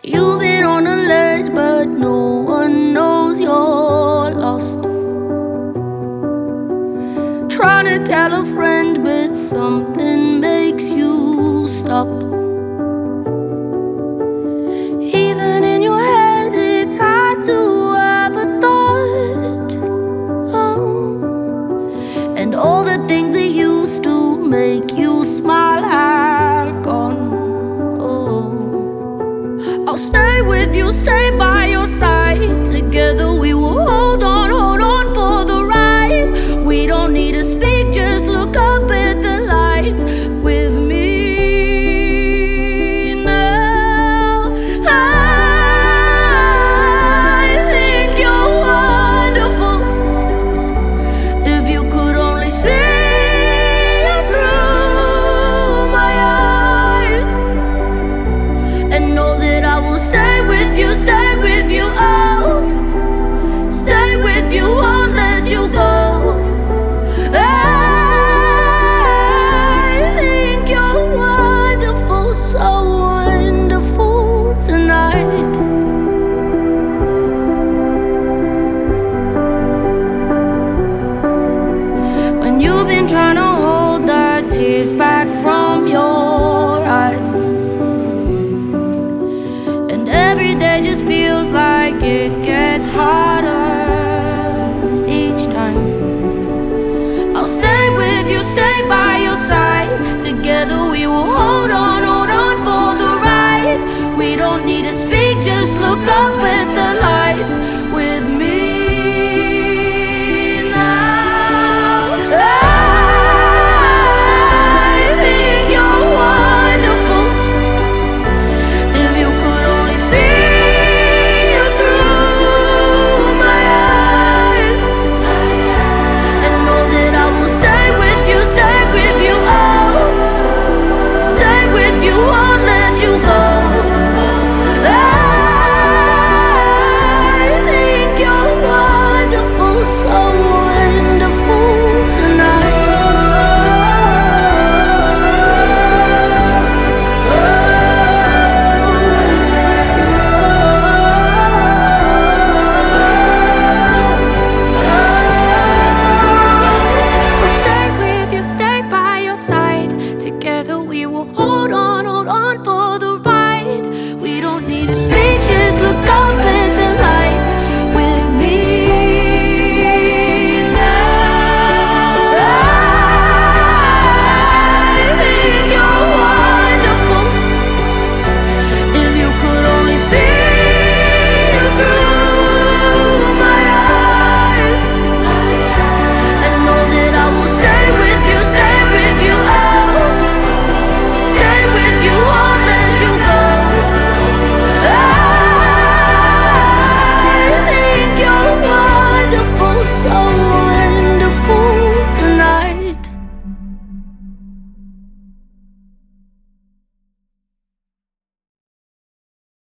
You've been on a ledge, but no one knows you're lost. Trying to tell a friend, but something makes you stop. Even in your head, it's hard to have a thought. Oh. And all the things that used to make you smile have gone. Oh. I'll stay with you, stay by